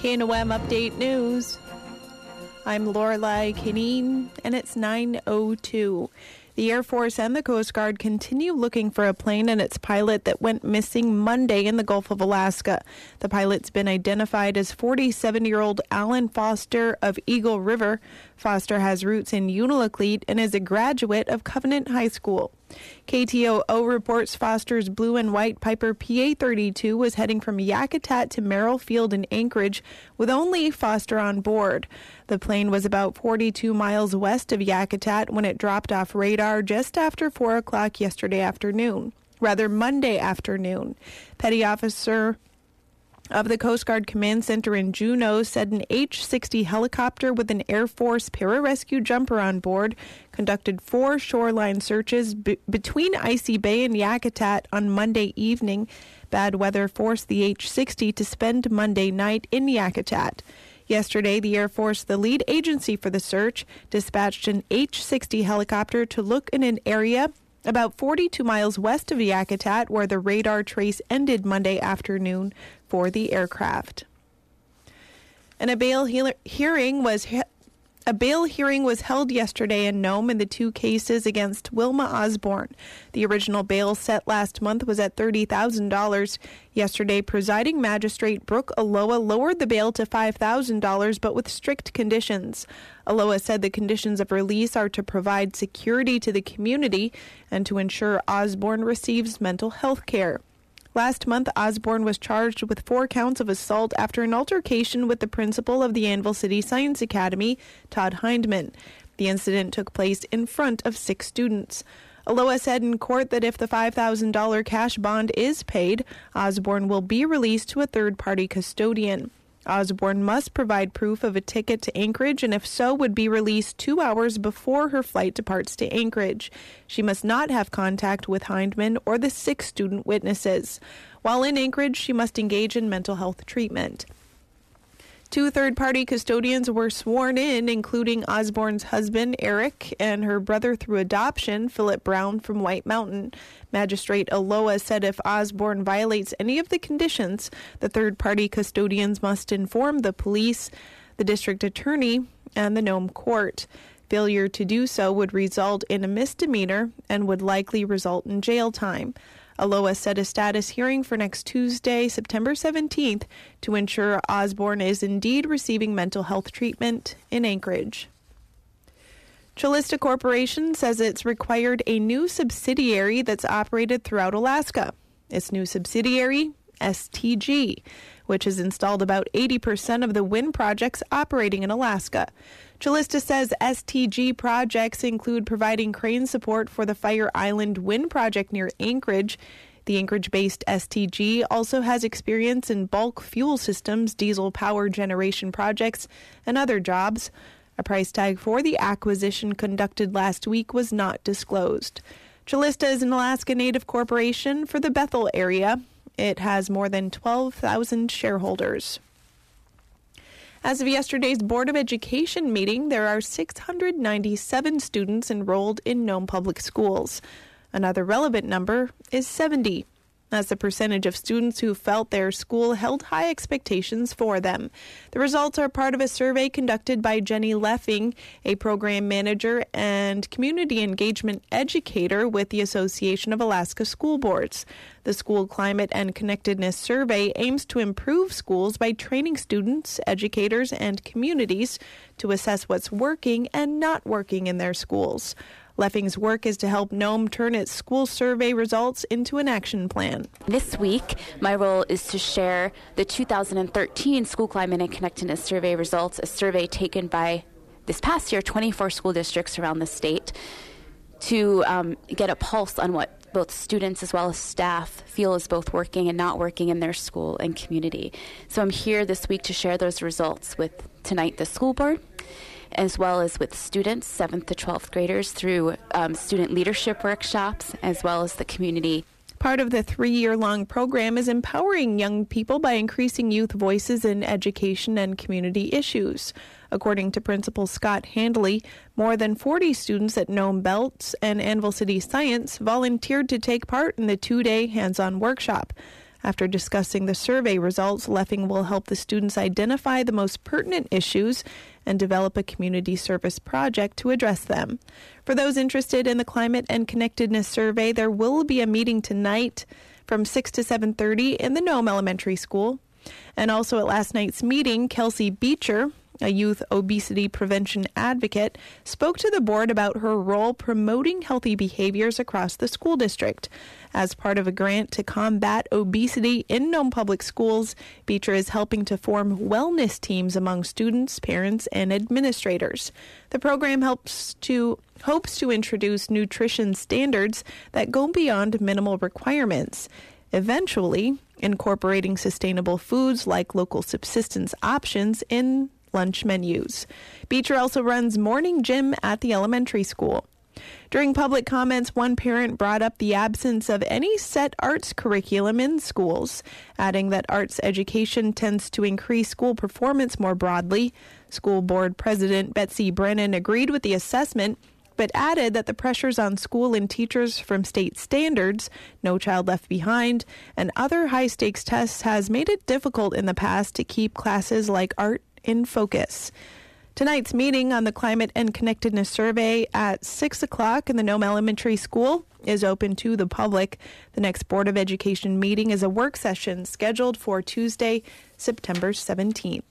KNOM Update News. I'm Lorelai Kineen, and it's 9:02. The Air Force and the Coast Guard continue looking for a plane and its pilot that went missing Monday in the Gulf of Alaska. The pilot's been identified as 47-year-old Alan Foster of Eagle River. Foster has roots in Unalakleet and is a graduate of Covenant High School. KTOO reports Foster's blue and white Piper PA-32 was heading from Yakutat to Merrill Field in Anchorage with only Foster on board. The plane was about 42 miles west of Yakutat when it dropped off radar just after 4 o'clock Monday afternoon. Petty Officer of the Coast Guard Command Center in Juneau said an H-60 helicopter with an Air Force pararescue jumper on board conducted 4 shoreline searches between Icy Bay and Yakutat on Monday evening. Bad weather forced the H-60 to spend Monday night in Yakutat. Yesterday, the Air Force, the lead agency for the search, dispatched an H-60 helicopter to look in an area about 42 miles west of Yakutat, where the radar trace ended Monday afternoon for the aircraft. And a bail hearing was held yesterday in Nome in the 2 cases against Wilma Osborne. The original bail set last month was at $30,000. Yesterday, presiding magistrate Brooke Aloha lowered the bail to $5,000, but with strict conditions. Aloha said the conditions of release are to provide security to the community and to ensure Osborne receives mental health care. Last month, Osborne was charged with 4 counts of assault after an altercation with the principal of the Anvil City Science Academy, Todd Hindman. The incident took place in front of 6 students. Aloha said in court that if the $5,000 cash bond is paid, Osborne will be released to a third-party custodian. Osborne must provide proof of a ticket to Anchorage, and if so, would be released 2 hours before her flight departs to Anchorage. She must not have contact with Hindman or the 6 student witnesses. While in Anchorage, she must engage in mental health treatment. 2 third-party custodians were sworn in, including Osborne's husband, Eric, and her brother through adoption, Philip Brown from White Mountain. Magistrate Aloha said if Osborne violates any of the conditions, the third-party custodians must inform the police, the district attorney, and the Nome court. Failure to do so would result in a misdemeanor and would likely result in jail time. Aloha set a status hearing for next Tuesday, September 17th, to ensure Osborne is indeed receiving mental health treatment in Anchorage. Chalista Corporation says it's required a new subsidiary that's operated throughout Alaska. Its new subsidiary, STG, which has installed about 80% of the wind projects operating in Alaska. Chalista says STG projects include providing crane support for the Fire Island wind project near Anchorage. The Anchorage-based STG also has experience in bulk fuel systems, diesel power generation projects, and other jobs. A price tag for the acquisition conducted last week was not disclosed. Chalista is an Alaska Native corporation for the Bethel area. It has more than 12,000 shareholders. As of yesterday's Board of Education meeting, there are 697 students enrolled in Nome Public Schools. Another relevant number is 70. That's the percentage of students who felt their school held high expectations for them. The results are part of a survey conducted by Jenny Leffing, a program manager and community engagement educator with the Association of Alaska School Boards. The School Climate and Connectedness Survey aims to improve schools by training students, educators, and communities to assess what's working and not working in their schools. Leffing's work is to help Nome turn its school survey results into an action plan. This week, my role is to share the 2013 School Climate and Connectedness Survey results, a survey taken by, this past year, 24 school districts around the state to get a pulse on what both students as well as staff feel is both working and not working in their school and community. So I'm here this week to share those results with, tonight, the school board, as well as with students, 7th to 12th graders, through student leadership workshops, as well as the community. Part of the 3-year-long program is empowering young people by increasing youth voices in education and community issues. According to Principal Scott Handley, more than 40 students at Nome Belts and Anvil City Science volunteered to take part in the 2-day hands-on workshop. After discussing the survey results, Leffing will help the students identify the most pertinent issues and develop a community service project to address them. For those interested in the Climate and Connectedness Survey, there will be a meeting tonight from 6 to 7:30 in the Nome Elementary School. And also at last night's meeting, Kelsey Beecher, a youth obesity prevention advocate, spoke to the board about her role promoting healthy behaviors across the school district. As part of a grant to combat obesity in Nome Public Schools, Beecher is helping to form wellness teams among students, parents, and administrators. The program hopes to introduce nutrition standards that go beyond minimal requirements, eventually incorporating sustainable foods like local subsistence options in lunch menus. Beecher also runs morning gym at the elementary school. During public comments, one parent brought up the absence of any set arts curriculum in schools, adding that arts education tends to increase school performance more broadly. School board president Betsy Brennan agreed with the assessment, but added that the pressures on school and teachers from state standards, No Child Left Behind, and other high-stakes tests has made it difficult in the past to keep classes like art in focus. Tonight's meeting on the Climate and Connectedness Survey at 6 o'clock in the Nome Elementary School is open to the public. The next Board of Education meeting is a work session scheduled for Tuesday, September 17th.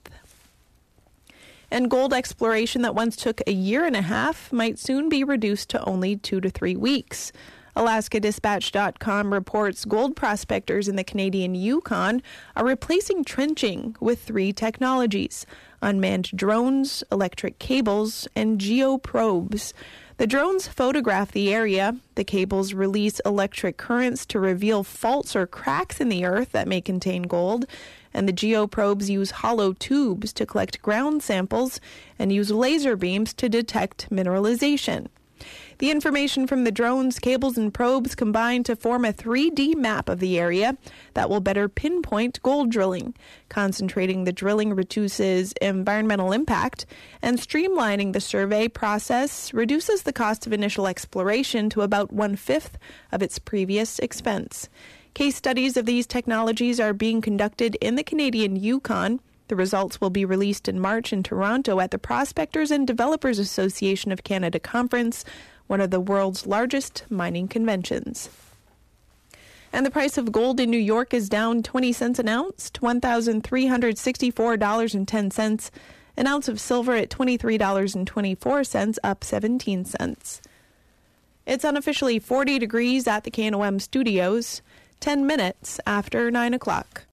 And gold exploration that once took a year and a half might soon be reduced to only 2 to 3 weeks. AlaskaDispatch.com reports gold prospectors in the Canadian Yukon are replacing trenching with 3 technologies: unmanned drones, electric cables, and geoprobes. The drones photograph the area. The cables release electric currents to reveal faults or cracks in the earth that may contain gold. And the geoprobes use hollow tubes to collect ground samples and use laser beams to detect mineralization. The information from the drones, cables, and probes combine to form a 3D map of the area that will better pinpoint gold drilling. Concentrating the drilling reduces environmental impact, and streamlining the survey process reduces the cost of initial exploration to about 1/5 of its previous expense. Case studies of these technologies are being conducted in the Canadian Yukon. The results will be released in March in Toronto at the Prospectors and Developers Association of Canada Conference, one of the world's largest mining conventions. And the price of gold in New York is down 20 cents an ounce to $1,364.10. An ounce of silver at $23.24, up 17 cents. It's unofficially 40 degrees at the KNOM studios, 10 minutes after 9 o'clock.